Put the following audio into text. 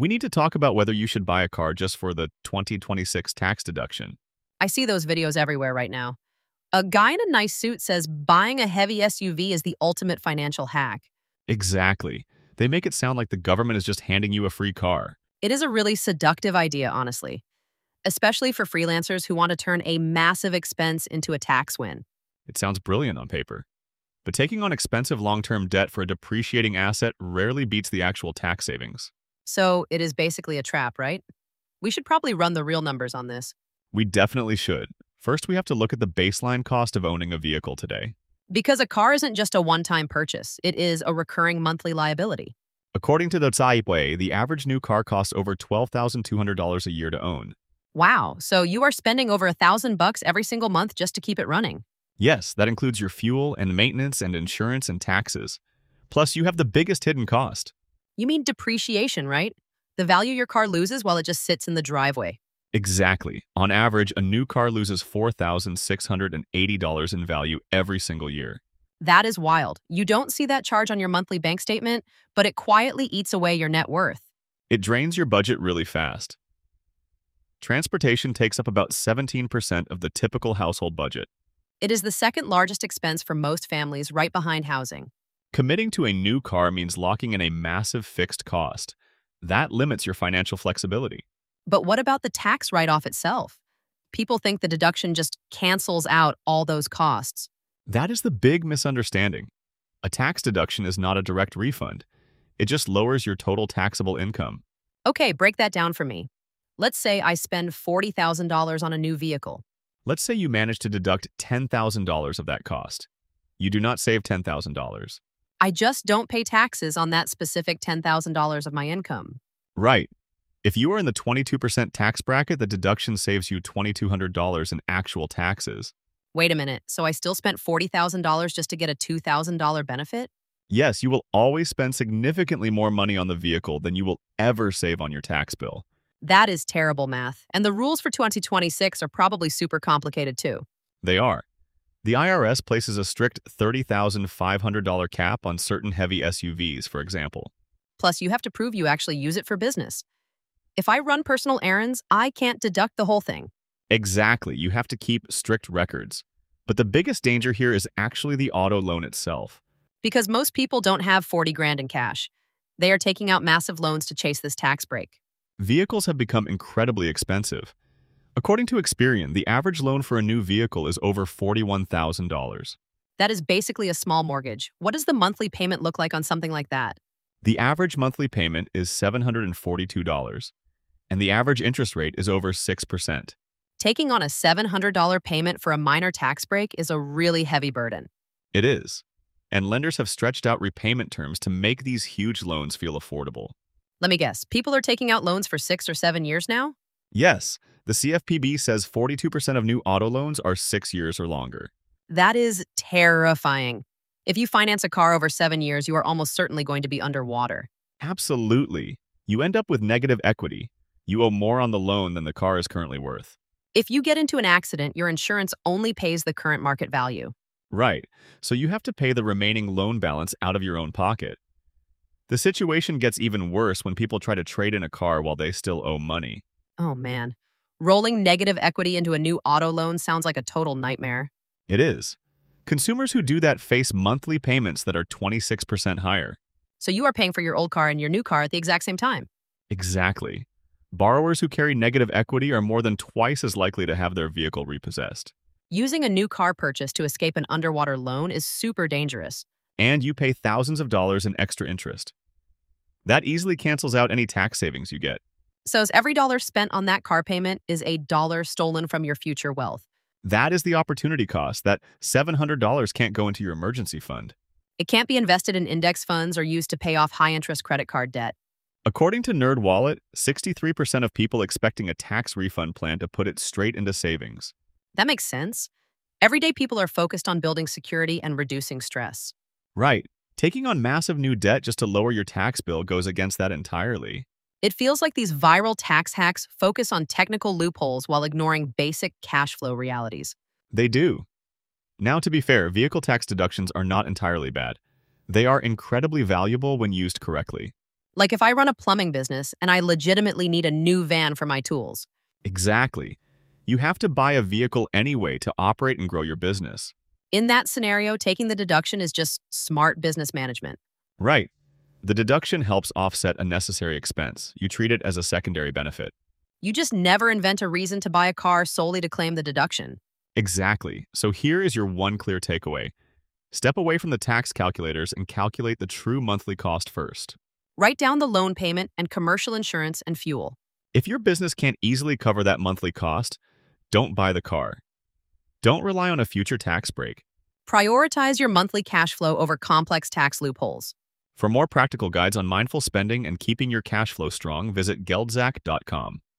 We need to talk about whether you should buy a car just for the 2026 tax deduction. I see those videos everywhere right now. A guy in a nice suit says buying a heavy SUV is the ultimate financial hack. Exactly. They make it sound like the government is just handing you a free car. It is a really seductive idea, honestly, especially for freelancers who want to turn a massive expense into a tax win. It sounds brilliant on paper. But taking on expensive long-term debt for a depreciating asset rarely beats the actual tax savings. So it is basically a trap, right? We should probably run the real numbers on this. We definitely should. First, we have to look at the baseline cost of owning a vehicle today. Because a car isn't just a one-time purchase, it is a recurring monthly liability. According to the Caipui, the average new car costs over $12,200 a year to own. Wow, so you are spending over $1,000 every single month just to keep it running. Yes, that includes your fuel and maintenance and insurance and taxes. Plus, you have the biggest hidden cost. You mean depreciation, right? The value your car loses while it just sits in the driveway. Exactly. On average, a new car loses $4,680 in value every single year. That is wild. You don't see that charge on your monthly bank statement, but it quietly eats away your net worth. It drains your budget really fast. Transportation takes up about 17% of the typical household budget. It is the second largest expense for most families, right behind housing. Committing to a new car means locking in a massive fixed cost. That limits your financial flexibility. But what about the tax write-off itself? People think the deduction just cancels out all those costs. That is the big misunderstanding. A tax deduction is not a direct refund. It just lowers your total taxable income. Okay, break that down for me. Let's say I spend $40,000 on a new vehicle. Let's say you manage to deduct $10,000 of that cost. You do not save $10,000. I just don't pay taxes on that specific $10,000 of my income. Right. If you are in the 22% tax bracket, the deduction saves you $2,200 in actual taxes. Wait a minute, so I still spent $40,000 just to get a $2,000 benefit? Yes, you will always spend significantly more money on the vehicle than you will ever save on your tax bill. That is terrible math, and the rules for 2026 are probably super complicated too. They are. The IRS places a strict $30,500 cap on certain heavy SUVs, for example. Plus, you have to prove you actually use it for business. If I run personal errands, I can't deduct the whole thing. Exactly, you have to keep strict records. But the biggest danger here is actually the auto loan itself. Because most people don't have 40 grand in cash. They are taking out massive loans to chase this tax break. Vehicles have become incredibly expensive. According to Experian, the average loan for a new vehicle is over $41,000. That is basically a small mortgage. What does the monthly payment look like on something like that? The average monthly payment is $742, and the average interest rate is over 6%. Taking on a $700 payment for a minor tax break is a really heavy burden. It is. And lenders have stretched out repayment terms to make these huge loans feel affordable. Let me guess, people are taking out loans for 6 or 7 years now? Yes, the CFPB says 42% of new auto loans are 6 years or longer. That is terrifying. If you finance a car over 7 years, you are almost certainly going to be underwater. Absolutely. You end up with negative equity. You owe more on the loan than the car is currently worth. If you get into an accident, your insurance only pays the current market value. Right, so you have to pay the remaining loan balance out of your own pocket. The situation gets even worse when people try to trade in a car while they still owe money. Oh man. Rolling negative equity into a new auto loan sounds like a total nightmare. It is. Consumers who do that face monthly payments that are 26% higher. So you are paying for your old car and your new car at the exact same time. Exactly. Borrowers who carry negative equity are more than twice as likely to have their vehicle repossessed. Using a new car purchase to escape an underwater loan is super dangerous. And you pay thousands of dollars in extra interest. That easily cancels out any tax savings you get. So as every dollar spent on that car payment is a dollar stolen from your future wealth. That is the opportunity cost. That $700 can't go into your emergency fund. It can't be invested in index funds or used to pay off high-interest credit card debt. According to NerdWallet, 63% of people expecting a tax refund plan to put it straight into savings. That makes sense. Everyday people are focused on building security and reducing stress. Right. Taking on massive new debt just to lower your tax bill goes against that entirely. It feels like these viral tax hacks focus on technical loopholes while ignoring basic cash flow realities. They do. Now, to be fair, vehicle tax deductions are not entirely bad. They are incredibly valuable when used correctly. Like if I run a plumbing business and I legitimately need a new van for my tools. Exactly. You have to buy a vehicle anyway to operate and grow your business. In that scenario, taking the deduction is just smart business management. Right. The deduction helps offset a necessary expense. You treat it as a secondary benefit. You just never invent a reason to buy a car solely to claim the deduction. Exactly. So here is your one clear takeaway. Step away from the tax calculators and calculate the true monthly cost first. Write down the loan payment and commercial insurance and fuel. If your business can't easily cover that monthly cost, don't buy the car. Don't rely on a future tax break. Prioritize your monthly cash flow over complex tax loopholes. For more practical guides on mindful spending and keeping your cash flow strong, visit geldzak.com.